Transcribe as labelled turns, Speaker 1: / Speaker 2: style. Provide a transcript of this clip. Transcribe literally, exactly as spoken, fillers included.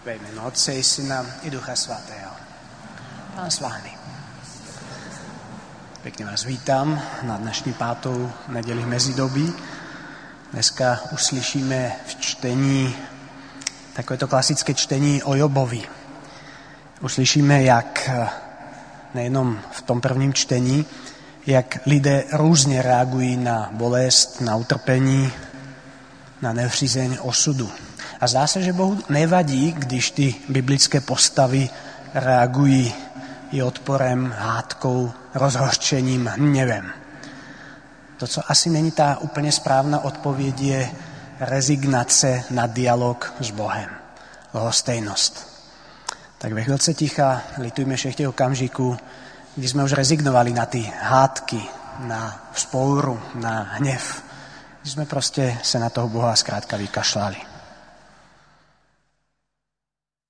Speaker 1: Ve jménu Otce i Syna i Ducha Svatého. Pán s vámi. Pěkně vás vítám na dnešní pátou neděli mezidobí. Dneska uslyšíme v čtení, takové to klasické čtení o Jobovi. Uslyšíme, jak nejenom v tom prvním čtení, jak lidé různě reagují na bolest, na utrpení, na nepřízeň osudu. A zdá se, že Bohu nevadí, když ty biblické postavy reagují i odporem, hádkou, rozhořčením, hněvem. To, co asi není ta úplně správná odpověď, je rezignace na dialog s Bohem. Lhostejnost. Tak ve chvilce ticha litujme všech těch okamžiků, kdy jsme už rezignovali na ty hádky, na vzpouru, na hněv. Kdy jsme prostě se na toho Boha zkrátka vykašlali.